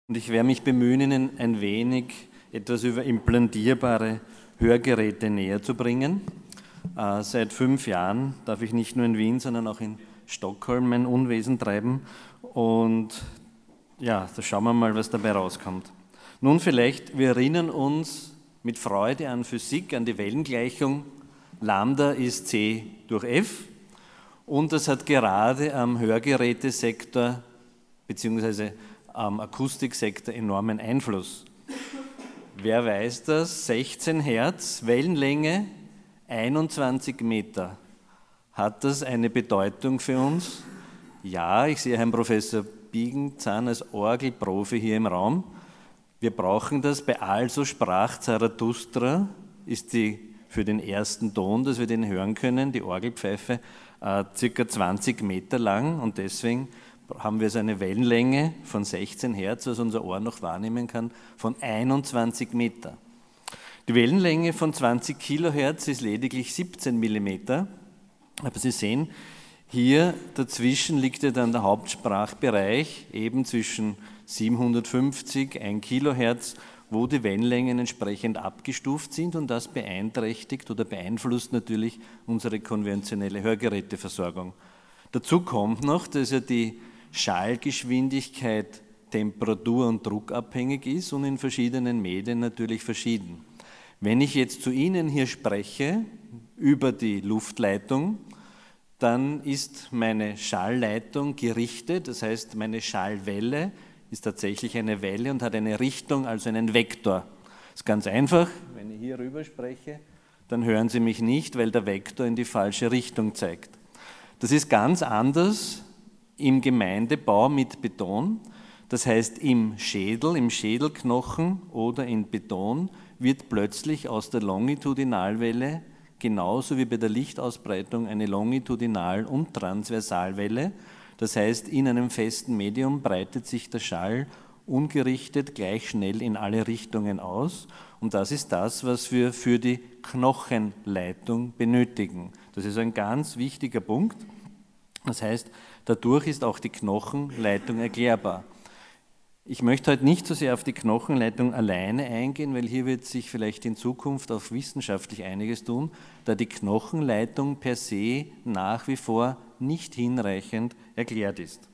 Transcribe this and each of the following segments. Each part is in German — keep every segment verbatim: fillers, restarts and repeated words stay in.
Und ich werde mich bemühen, Ihnen ein wenig etwas über implantierbare Hörgeräte näher zu bringen. Äh, seit fünf Jahren darf ich nicht nur in Wien, sondern auch in Stockholm mein Unwesen treiben. Und ja, da schauen wir mal, was dabei rauskommt. Nun vielleicht, wir erinnern uns mit Freude an Physik, an die Wellengleichung. Lambda ist c durch f. Und das hat gerade am Hörgerätesektor bzw. am Akustiksektor enormen Einfluss. Wer weiß das? sechzehn Hertz, Wellenlänge, einundzwanzig Meter. Hat das eine Bedeutung für uns? Ja, ich sehe Herrn Professor Biegenzahn als Orgelprofi hier im Raum. Wir brauchen das. Bei Also sprach Zarathustra ist die für den ersten Ton, dass wir den hören können, die Orgelpfeife, äh, circa zwanzig Meter lang, und deswegen haben wir so eine Wellenlänge von sechzehn Hertz, was unser Ohr noch wahrnehmen kann, von einundzwanzig Meter. Die Wellenlänge von zwanzig Kilohertz ist lediglich siebzehn Millimeter, aber Sie sehen, hier dazwischen liegt ja dann der Hauptsprachbereich, eben zwischen siebenhundertfünfzig, ein Kilohertz, wo die Wellenlängen entsprechend abgestuft sind, und das beeinträchtigt oder beeinflusst natürlich unsere konventionelle Hörgeräteversorgung. Dazu kommt noch, dass ja die Schallgeschwindigkeit temperatur- und druckabhängig ist und in verschiedenen Medien natürlich verschieden. Wenn ich jetzt zu Ihnen hier spreche über die Luftleitung, dann ist meine Schallleitung gerichtet, das heißt meine Schallwelle ist tatsächlich eine Welle und hat eine Richtung, also einen Vektor. Das ist ganz einfach, wenn ich hier rüber spreche, dann hören Sie mich nicht, weil der Vektor in die falsche Richtung zeigt. Das ist ganz anders im Gemeindebau mit Beton. Das heißt, im Schädel, im Schädelknochen oder in Beton wird plötzlich aus der Longitudinalwelle, genauso wie bei der Lichtausbreitung, eine Longitudinal- und Transversalwelle. Das heißt, in einem festen Medium breitet sich der Schall ungerichtet gleich schnell in alle Richtungen aus. Und das ist das, was wir für die Knochenleitung benötigen. Das ist ein ganz wichtiger Punkt. Das heißt, dadurch ist auch die Knochenleitung erklärbar. Ich möchte heute nicht so sehr auf die Knochenleitung alleine eingehen, weil hier wird sich vielleicht in Zukunft auch wissenschaftlich einiges tun, da die Knochenleitung per se nach wie vor nicht hinreichend erklärt ist.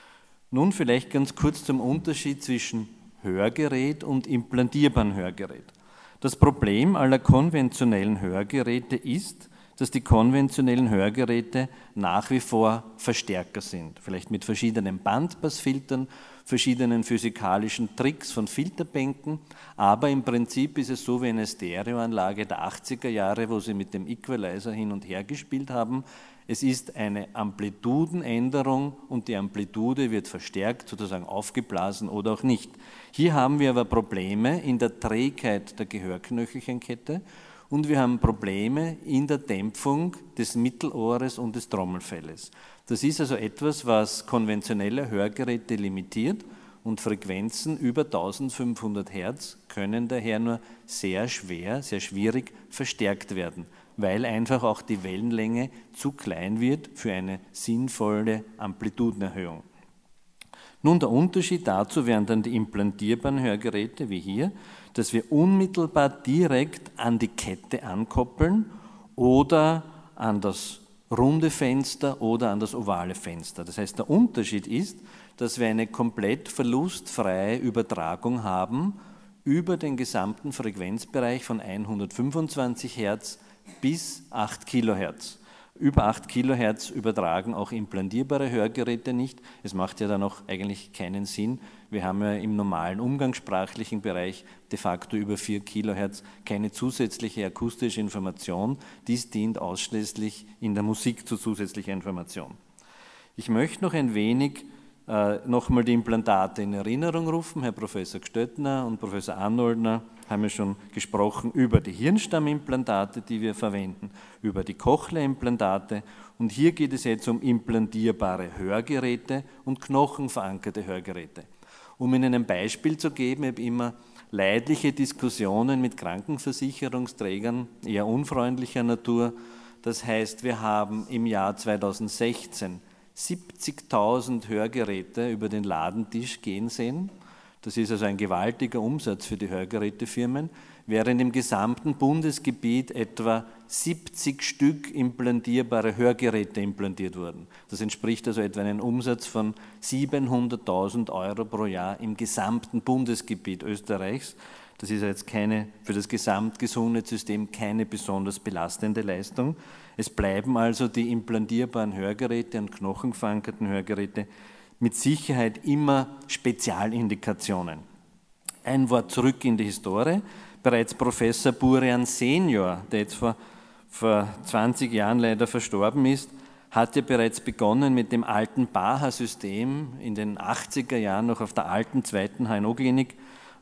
Nun vielleicht ganz kurz zum Unterschied zwischen Hörgerät und implantierbaren Hörgerät. Das Problem aller konventionellen Hörgeräte ist, dass die konventionellen Hörgeräte nach wie vor Verstärker sind. Vielleicht mit verschiedenen Bandpassfiltern, verschiedenen physikalischen Tricks von Filterbänken, aber im Prinzip ist es so wie eine Stereoanlage der achtziger Jahre, wo sie mit dem Equalizer hin und her gespielt haben. Es ist eine Amplitudenänderung und die Amplitude wird verstärkt, sozusagen aufgeblasen oder auch nicht. Hier haben wir aber Probleme in der Trägheit der Gehörknöchelchenkette und wir haben Probleme in der Dämpfung des Mittelohres und des Trommelfelles. Das ist also etwas, was konventionelle Hörgeräte limitiert, und Frequenzen über eintausendfünfhundert Hertz können daher nur sehr schwer, sehr schwierig verstärkt werden, weil einfach auch die Wellenlänge zu klein wird für eine sinnvolle Amplitudenerhöhung. Nun, der Unterschied dazu wären dann die implantierbaren Hörgeräte wie hier, dass wir unmittelbar direkt an die Kette ankoppeln oder an das runde Fenster oder an das ovale Fenster. Das heißt, der Unterschied ist, dass wir eine komplett verlustfreie Übertragung haben über den gesamten Frequenzbereich von hundertfünfundzwanzig Hertz bis acht Kilohertz. Über acht Kilohertz übertragen auch implantierbare Hörgeräte nicht. Es macht ja dann auch eigentlich keinen Sinn. Wir haben ja im normalen umgangssprachlichen Bereich de facto über vier Kilohertz keine zusätzliche akustische Information. Dies dient ausschließlich in der Musik zu zusätzlicher Information. Ich möchte noch ein wenig äh, nochmal die Implantate in Erinnerung rufen. Herr Professor Gstöttner und Professor Arnoldner haben ja schon gesprochen über die Hirnstammimplantate, die wir verwenden, über die Cochlea-Implantate, und hier geht es jetzt um implantierbare Hörgeräte und knochenverankerte Hörgeräte. Um Ihnen ein Beispiel zu geben, ich habe immer leidliche Diskussionen mit Krankenversicherungsträgern eher unfreundlicher Natur. Das heißt, wir haben im Jahr zweitausendsechzehn siebzigtausend Hörgeräte über den Ladentisch gehen sehen. Das ist also ein gewaltiger Umsatz für die Hörgerätefirmen, während im gesamten Bundesgebiet etwa siebzig Stück implantierbare Hörgeräte implantiert wurden. Das entspricht also etwa einem Umsatz von siebenhunderttausend Euro pro Jahr im gesamten Bundesgebiet Österreichs. Das ist jetzt keine, für das Gesamtgesundheitssystem keine besonders belastende Leistung. Es bleiben also die implantierbaren Hörgeräte und knochenverankerten Hörgeräte mit Sicherheit immer Spezialindikationen. Ein Wort zurück in die Historie. Bereits Professor Burian Senior, der jetzt vor, vor zwanzig Jahren leider verstorben ist, hatte bereits begonnen mit dem alten Baha-System in den achtziger Jahren noch auf der alten zweiten H N O-Klinik.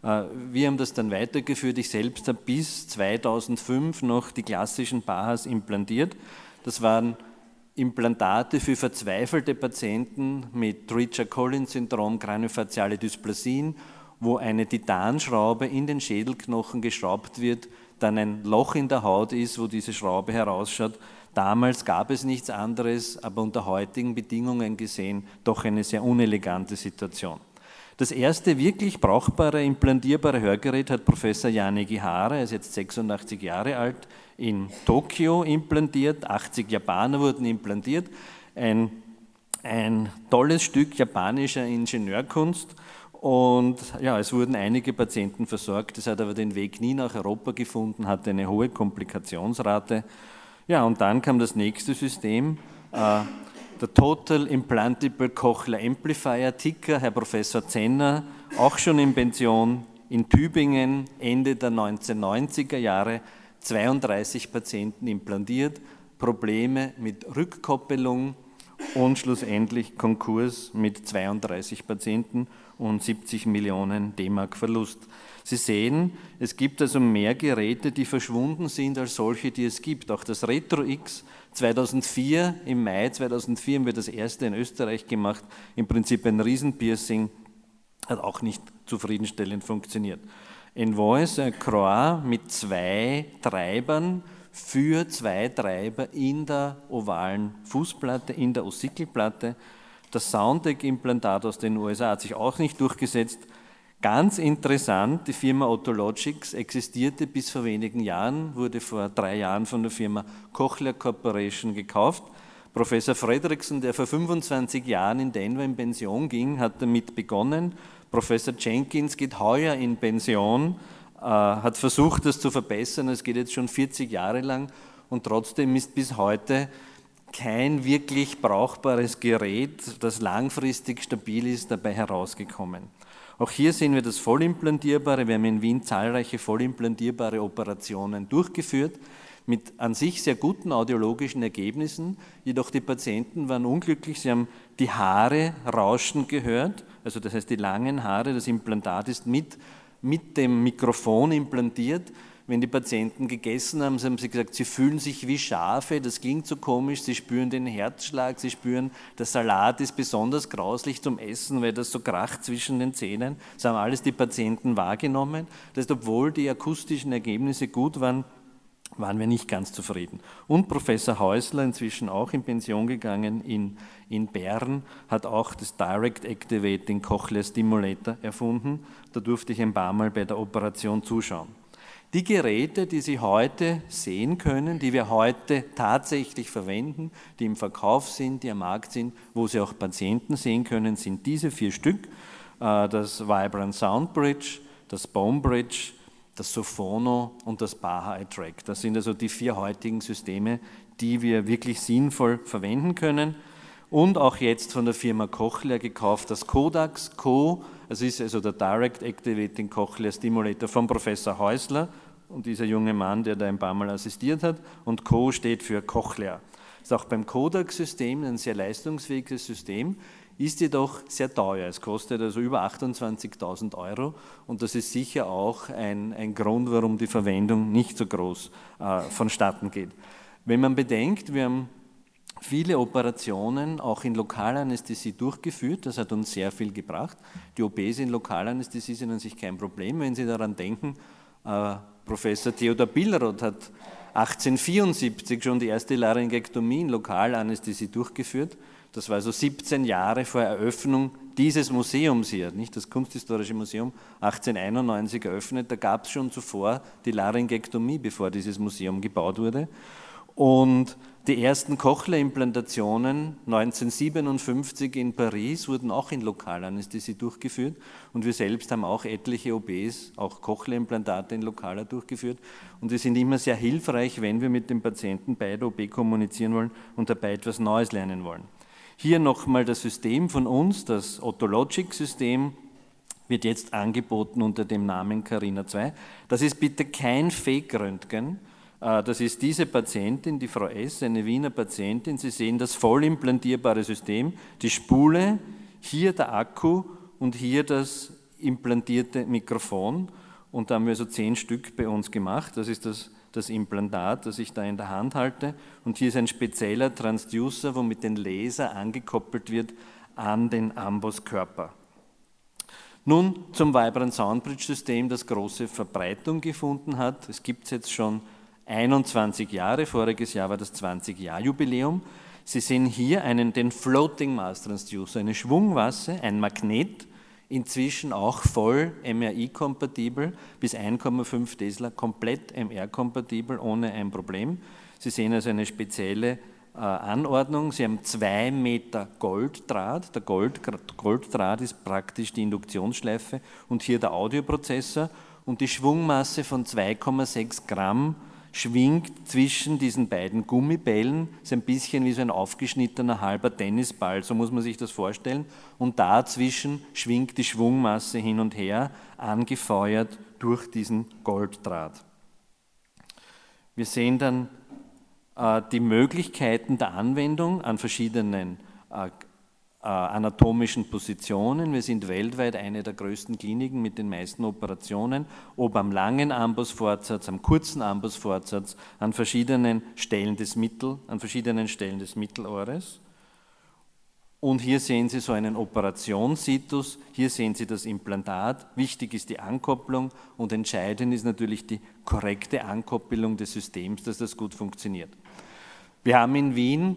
Wir haben das dann weitergeführt. Ich selbst habe bis zweitausendfünf noch die klassischen Bahas implantiert. Das waren Implantate für verzweifelte Patienten mit Treacher-Collins-Syndrom, Kraniofaziale Dysplasien, wo eine Titanschraube in den Schädelknochen geschraubt wird, dann ein Loch in der Haut ist, wo diese Schraube herausschaut. Damals gab es nichts anderes, aber unter heutigen Bedingungen gesehen doch eine sehr unelegante Situation. Das erste wirklich brauchbare, implantierbare Hörgerät hat Professor Jan Egihara, er ist jetzt sechsundachtzig Jahre alt, in Tokio implantiert, achtzig Japaner wurden implantiert. Ein, ein tolles Stück japanischer Ingenieurkunst. Und ja, es wurden einige Patienten versorgt, es hat aber den Weg nie nach Europa gefunden, hatte eine hohe Komplikationsrate. Ja, und dann kam das nächste System, äh, der Total Implantable Cochlear Amplifier, Ticker, Herr Professor Zenner, auch schon in Pension, in Tübingen, Ende der neunzehnhundertneunziger Jahre, zweiunddreißig Patienten implantiert, Probleme mit Rückkoppelung und schlussendlich Konkurs mit zweiunddreißig Patienten und siebzig Millionen D-Mark Verlust. Sie sehen, es gibt also mehr Geräte, die verschwunden sind, als solche, die es gibt. Auch das Retro-X zweitausendvier, im Mai zweitausendvier haben wir das erste in Österreich gemacht, im Prinzip ein Riesenpiercing, hat auch nicht zufriedenstellend funktioniert. Envoys Croix mit zwei Treibern für zwei Treiber in der ovalen Fußplatte, in der Ossikelplatte. Das Soundtech-Implantat aus den U S A hat sich auch nicht durchgesetzt. Ganz interessant, die Firma Otologics existierte bis vor wenigen Jahren, wurde vor drei Jahren von der Firma Cochlear Corporation gekauft. Professor Fredrickson, der vor fünfundzwanzig Jahren in Denver in Pension ging, hat damit begonnen. Professor Jenkins geht heuer in Pension, äh, hat versucht, das zu verbessern. Es geht jetzt schon vierzig Jahre lang und trotzdem ist bis heute kein wirklich brauchbares Gerät, das langfristig stabil ist, dabei herausgekommen. Auch hier sehen wir das Vollimplantierbare. Wir haben in Wien zahlreiche vollimplantierbare Operationen durchgeführt, mit an sich sehr guten audiologischen Ergebnissen. Jedoch die Patienten waren unglücklich, sie haben die Haare rauschen gehört, also das heißt die langen Haare, das Implantat ist mit, mit dem Mikrofon implantiert. Wenn die Patienten gegessen haben, haben sie gesagt, sie fühlen sich wie Schafe, das klingt so komisch, sie spüren den Herzschlag, sie spüren, der Salat ist besonders grauslich zum Essen, weil das so kracht zwischen den Zähnen. Das haben alles die Patienten wahrgenommen. Das heißt, obwohl die akustischen Ergebnisse gut waren, waren wir nicht ganz zufrieden. Und Professor Häusler, inzwischen auch in Pension gegangen in, in Bern, hat auch das Direct Activating Cochlear Stimulator erfunden. Da durfte ich ein paar Mal bei der Operation zuschauen. Die Geräte, die Sie heute sehen können, die wir heute tatsächlich verwenden, die im Verkauf sind, die am Markt sind, wo Sie auch Patienten sehen können, sind diese vier Stück. Das Vibrant Sound Bridge, das Bone Bridge, das Sophono und das Baha iTrack. Das sind also die vier heutigen Systeme, die wir wirklich sinnvoll verwenden können. Und auch jetzt von der Firma Cochlear gekauft das Codax Co. Das ist also der Direct Activating Cochlear Stimulator von Professor Häusler und dieser junge Mann, der da ein paar Mal assistiert hat. Und Co steht für Cochlear. Das ist auch beim Codax-System ein sehr leistungsfähiges System, ist jedoch sehr teuer. Es kostet also über achtundzwanzigtausend Euro und das ist sicher auch ein, ein Grund, warum die Verwendung nicht so groß äh, vonstatten geht. Wenn man bedenkt, wir haben viele Operationen auch in Lokalanästhesie durchgeführt, das hat uns sehr viel gebracht. Die O Ps in Lokalanästhesie sind an sich kein Problem, wenn Sie daran denken, äh, Professor Theodor Billroth hat achtzehnhundertvierundsiebzig schon die erste Laryngektomie in Lokalanästhesie durchgeführt. Das war also siebzehn Jahre vor Eröffnung dieses Museums hier, nicht das Kunsthistorische Museum, achtzehnhunderteinundneunzig eröffnet, da gab es schon zuvor die Laryngektomie, bevor dieses Museum gebaut wurde. Und die ersten Cochlea-Implantationen neunzehnhundertsiebenundfünfzig in Paris wurden auch in Lokalanästhesie durchgeführt und wir selbst haben auch etliche O Bs, auch Cochlea-Implantate in Lokaler durchgeführt und wir sind immer sehr hilfreich, wenn wir mit dem Patienten bei der O B kommunizieren wollen und dabei etwas Neues lernen wollen. Hier nochmal das System von uns, das Otologic-System, wird jetzt angeboten unter dem Namen Carina zwei. Das ist bitte kein Fake-Röntgen. Das ist diese Patientin, die Frau S., eine Wiener Patientin. Sie sehen das voll implantierbare System, die Spule, hier der Akku und hier das implantierte Mikrofon. Und da haben wir so zehn Stück bei uns gemacht. Das ist das, das Implantat, das ich da in der Hand halte. Und hier ist ein spezieller Transducer, womit den Laser angekoppelt wird an den Amboskörper. Nun zum Vibrant Sound Bridge System, das große Verbreitung gefunden hat. Es gibt es jetzt schon einundzwanzig Jahre, voriges Jahr war das zwanzig-Jahr-Jubiläum. Sie sehen hier einen, den Floating Mass Transducer, eine Schwungmasse, ein Magnet, inzwischen auch voll M R I-kompatibel, bis eins Komma fünf Tesla, komplett M R-kompatibel, ohne ein Problem. Sie sehen also eine spezielle äh, Anordnung. Sie haben zwei Meter Golddraht. Der Gold, Golddraht ist praktisch die Induktionsschleife und hier der Audioprozessor und die Schwungmasse von zwei Komma sechs Gramm schwingt zwischen diesen beiden Gummibällen, ist ein bisschen wie so ein aufgeschnittener halber Tennisball, so muss man sich das vorstellen, und dazwischen schwingt die Schwungmasse hin und her, angefeuert durch diesen Golddraht. Wir sehen dann äh, die Möglichkeiten der Anwendung an verschiedenen äh, anatomischen Positionen. Wir sind weltweit eine der größten Kliniken mit den meisten Operationen, ob am langen Ambusfortsatz, am kurzen Ambusfortsatz, an verschiedenen Stellen des Mittel, an verschiedenen Stellen des Mittelohres. Und hier sehen Sie so einen Operationssitus, hier sehen Sie das Implantat. Wichtig ist die Ankopplung und entscheidend ist natürlich die korrekte Ankoppelung des Systems, dass das gut funktioniert. Wir haben in Wien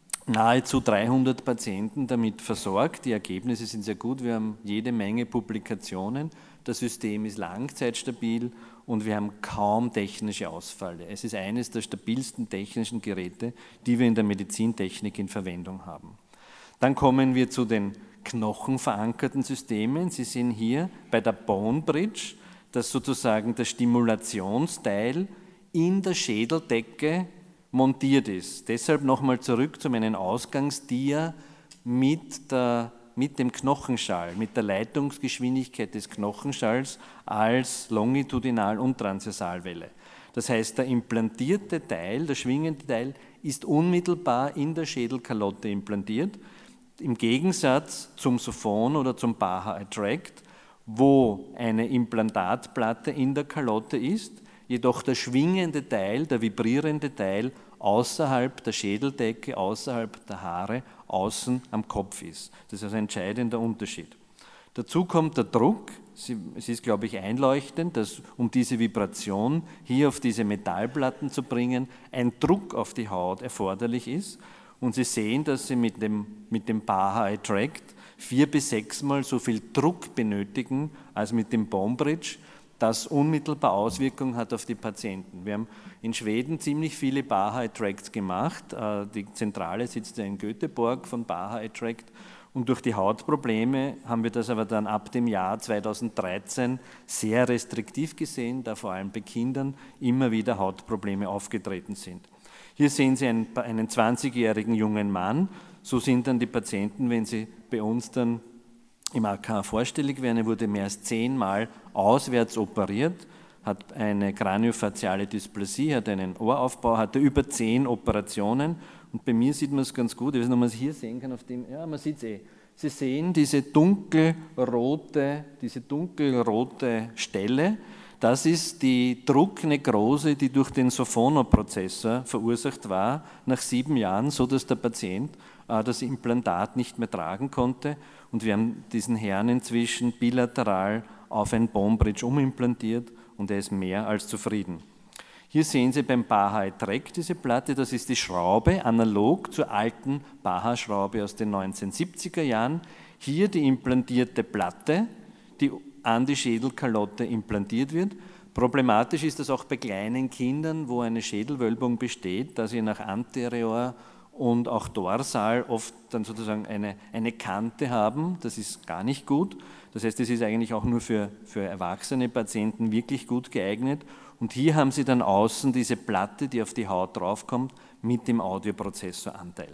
nahezu dreihundert Patienten damit versorgt. Die Ergebnisse sind sehr gut. Wir haben jede Menge Publikationen. Das System ist langzeitstabil und wir haben kaum technische Ausfälle. Es ist eines der stabilsten technischen Geräte, die wir in der Medizintechnik in Verwendung haben. Dann kommen wir zu den knochenverankerten Systemen. Sie sehen hier bei der Bone Bridge, dass sozusagen das Stimulationsteil in der Schädeldecke montiert ist. Deshalb nochmal zurück zu meinem Ausgangsdia mit, der, mit dem Knochenschall, mit der Leitungsgeschwindigkeit des Knochenschalls als Longitudinal- und Transversalwelle. Das heißt, der implantierte Teil, der schwingende Teil, ist unmittelbar in der Schädelkalotte implantiert, im Gegensatz zum Sophon oder zum Baha Attract, wo eine Implantatplatte in der Kalotte ist, jedoch der schwingende Teil, der vibrierende Teil außerhalb der Schädeldecke, außerhalb der Haare, außen am Kopf ist. Das ist also ein entscheidender Unterschied. Dazu kommt der Druck. Es ist, glaube ich, einleuchtend, dass um diese Vibration hier auf diese Metallplatten zu bringen, ein Druck auf die Haut erforderlich ist. Und Sie sehen, dass Sie mit dem, mit dem Baha Attract vier bis sechsmal so viel Druck benötigen als mit dem Bone Bridge, das unmittelbar Auswirkungen hat auf die Patienten. Wir haben in Schweden ziemlich viele Baha Attracts gemacht. Die Zentrale sitzt ja in Göteborg von Baha Attract. Und durch die Hautprobleme haben wir das aber dann ab dem Jahr zweitausenddreizehn sehr restriktiv gesehen, da vor allem bei Kindern immer wieder Hautprobleme aufgetreten sind. Hier sehen Sie einen, einen zwanzigjährigen jungen Mann. So sind dann die Patienten, wenn sie bei uns dann im A K vorstellig werden. Er wurde mehr als zehnmal auswärts operiert, hat eine kraniofaziale Dysplasie, hat einen Ohraufbau, hatte über zehn Operationen. Und bei mir sieht man es ganz gut, ich weiß nicht, ob man es hier sehen kann, auf dem, ja, man sieht es eh. Sie sehen diese dunkelrote, diese dunkelrote Stelle, das ist die Drucknekrose, die durch den Sophono-Prozessor verursacht war, nach sieben Jahren, so dass der Patient äh, das Implantat nicht mehr tragen konnte. Und wir haben diesen Herrn inzwischen bilateral auf ein Bone Bridge umimplantiert und er ist mehr als zufrieden. Hier sehen Sie beim Baha Attract diese Platte, das ist die Schraube, analog zur alten Baha-Schraube aus den neunzehnhundertsiebziger Jahren. Hier die implantierte Platte, die an die Schädelkalotte implantiert wird. Problematisch ist das auch bei kleinen Kindern, wo eine Schädelwölbung besteht, dass sie nach anterior und auch dorsal oft dann sozusagen eine, eine Kante haben. Das ist gar nicht gut. Das heißt, das ist eigentlich auch nur für, für erwachsene Patienten wirklich gut geeignet. Und hier haben Sie dann außen diese Platte, die auf die Haut draufkommt, mit dem Audioprozessoranteil.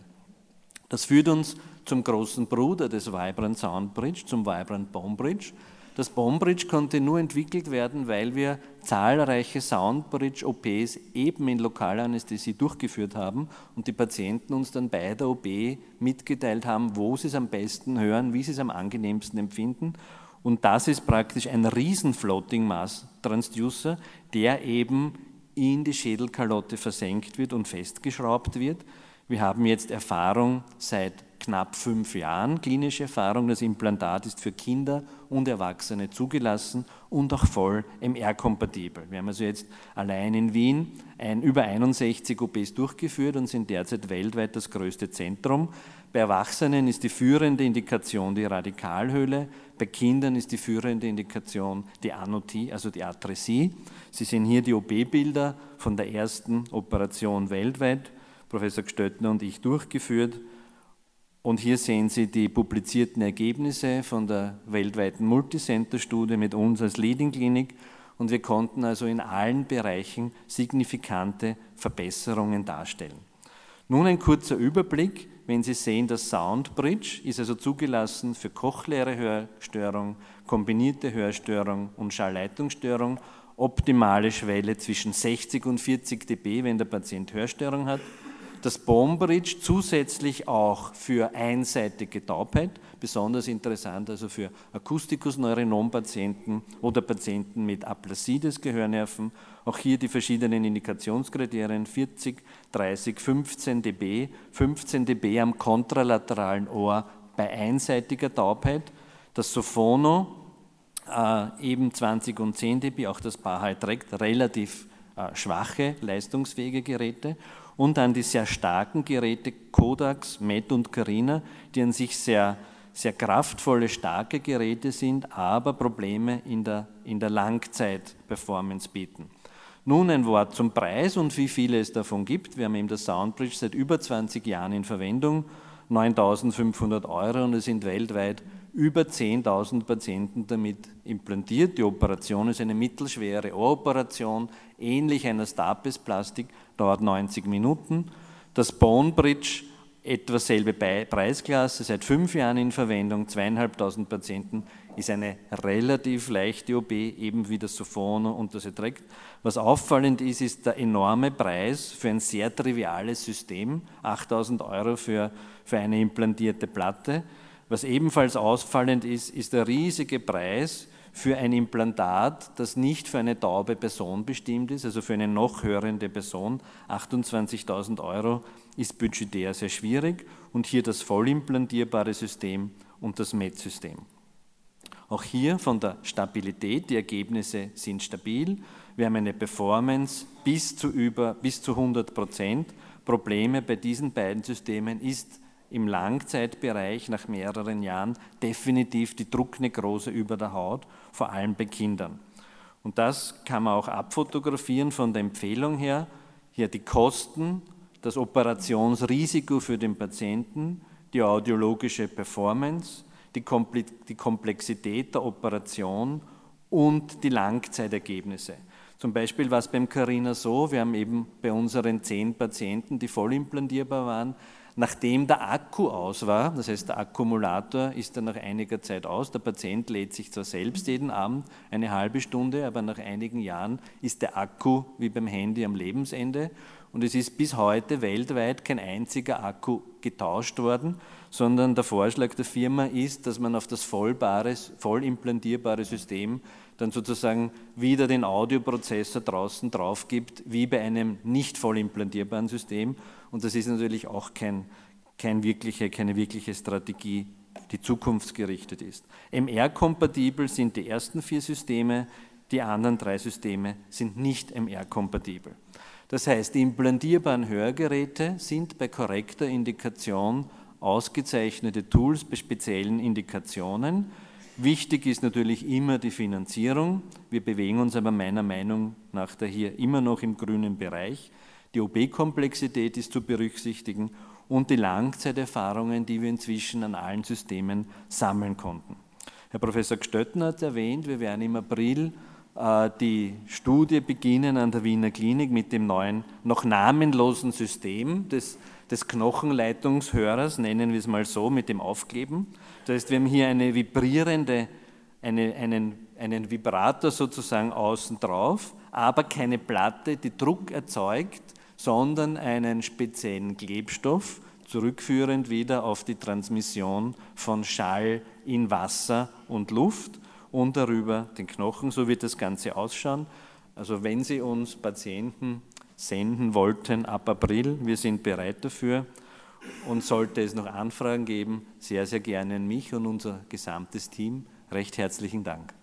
Das führt uns zum großen Bruder des Vibrant Sound Bridge, zum Vibrant Bone Bridge. Das Bone Bridge konnte nur entwickelt werden, weil wir zahlreiche Sound Bridge O Ps eben in lokaler Anästhesie durchgeführt haben und die Patienten uns dann bei der O P mitgeteilt haben, wo sie es am besten hören, wie sie es am angenehmsten empfinden. Und das ist praktisch ein riesen Floating Mass Transducer, der eben in die Schädelkalotte versenkt wird und festgeschraubt wird. Wir haben jetzt Erfahrung seit knapp fünf Jahren, klinische Erfahrung. Das Implantat ist für Kinder und Erwachsene zugelassen und auch voll M R-kompatibel. Wir haben also jetzt allein in Wien ein, über einundsechzig O Ps durchgeführt und sind derzeit weltweit das größte Zentrum. Bei Erwachsenen ist die führende Indikation die Radikalhöhle, bei Kindern ist die führende Indikation die Anotie, also die Atresie. Sie sehen hier die O P-Bilder von der ersten Operation weltweit, Professor Gstöttner und ich durchgeführt. Und hier sehen Sie die publizierten Ergebnisse von der weltweiten Multicenter-Studie mit uns als Leading-Klinik. Und wir konnten also in allen Bereichen signifikante Verbesserungen darstellen. Nun ein kurzer Überblick. Wenn Sie sehen, das Sound Bridge ist also zugelassen für cochleare Hörstörung, kombinierte Hörstörung und Schallleitungsstörung. Optimale Schwelle zwischen sechzig und vierzig dB, wenn der Patient Hörstörung hat. Das Bone Bridge zusätzlich auch für einseitige Taubheit, besonders interessant also für Akustikus-Neurinom-Patienten oder Patienten mit Aplasie des Gehörnerven. Auch hier die verschiedenen Indikationskriterien vierzig, dreißig, fünfzehn dB, fünfzehn dB am kontralateralen Ohr bei einseitiger Taubheit. Das Sophono äh, eben zwanzig und zehn dB, auch das Baha trägt relativ äh, schwache, leistungsfähige Geräte. Und dann die sehr starken Geräte Codax, Met und Carina, die an sich sehr, sehr kraftvolle, starke Geräte sind, aber Probleme in der, in der Langzeit-Performance bieten. Nun ein Wort zum Preis und wie viele es davon gibt. Wir haben eben das Soundbridge seit über zwanzig Jahren in Verwendung, neuntausendfünfhundert Euro, und es sind weltweit über zehntausend Patienten damit implantiert. Die Operation ist eine mittelschwere Ohroperation, ähnlich einer Stapes-Plastik, dauert neunzig Minuten. Das Bone Bridge, etwa selbe Preisklasse, seit fünf Jahren in Verwendung, zweieinhalbtausend Patienten, ist eine relativ leichte O P, eben wie das Sophono und das Etrect. Was auffallend ist, ist der enorme Preis für ein sehr triviales System, achttausend Euro für, für eine implantierte Platte. Was ebenfalls auffallend ist, ist der riesige Preis für ein Implantat, das nicht für eine taube Person bestimmt ist, also für eine noch hörende Person. achtundzwanzigtausend Euro ist budgetär sehr schwierig, und hier das vollimplantierbare System und das M E T-System. Auch hier von der Stabilität, die Ergebnisse sind stabil. Wir haben eine Performance bis zu, über, bis zu hundert Prozent. Probleme bei diesen beiden Systemen ist im Langzeitbereich nach mehreren Jahren definitiv die Drucknekrose über der Haut, vor allem bei Kindern. Und das kann man auch abfotografieren von der Empfehlung her. Hier die Kosten, das Operationsrisiko für den Patienten, die audiologische Performance, die Komplexität der Operation und die Langzeitergebnisse. Zum Beispiel war es beim Carina so, wir haben eben bei unseren zehn Patienten, die vollimplantierbar waren, nachdem der Akku aus war, das heißt der Akkumulator ist dann nach einiger Zeit aus, der Patient lädt sich zwar selbst jeden Abend eine halbe Stunde, aber nach einigen Jahren ist der Akku wie beim Handy am Lebensende, und es ist bis heute weltweit kein einziger Akku getauscht worden, sondern der Vorschlag der Firma ist, dass man auf das vollbare, voll implantierbare System dann sozusagen wieder den Audioprozessor draußen drauf gibt, wie bei einem nicht voll implantierbaren System. Und das ist natürlich auch kein, kein wirkliche, keine wirkliche Strategie, die zukunftsgerichtet ist. M R-kompatibel sind die ersten vier Systeme, die anderen drei Systeme sind nicht M R-kompatibel. Das heißt, die implantierbaren Hörgeräte sind bei korrekter Indikation ausgezeichnete Tools bei speziellen Indikationen. Wichtig ist natürlich immer die Finanzierung. Wir bewegen uns aber meiner Meinung nach daher immer noch im grünen Bereich. Die O P-Komplexität ist zu berücksichtigen und die Langzeiterfahrungen, die wir inzwischen an allen Systemen sammeln konnten. Herr Professor Gstöttner hat erwähnt, wir werden im April äh, die Studie beginnen an der Wiener Klinik mit dem neuen, noch namenlosen System des, des Knochenleitungshörers, nennen wir es mal so, mit dem Aufkleben. Das heißt, wir haben hier eine vibrierende, eine, einen, einen Vibrator sozusagen außen drauf, aber keine Platte, die Druck erzeugt, sondern einen speziellen Klebstoff, zurückführend wieder auf die Transmission von Schall in Wasser und Luft und darüber den Knochen. So wird das Ganze ausschauen. Also wenn Sie uns Patienten senden wollten ab April, wir sind bereit dafür. Und sollte es noch Anfragen geben, sehr, sehr gerne an mich und unser gesamtes Team. Recht herzlichen Dank.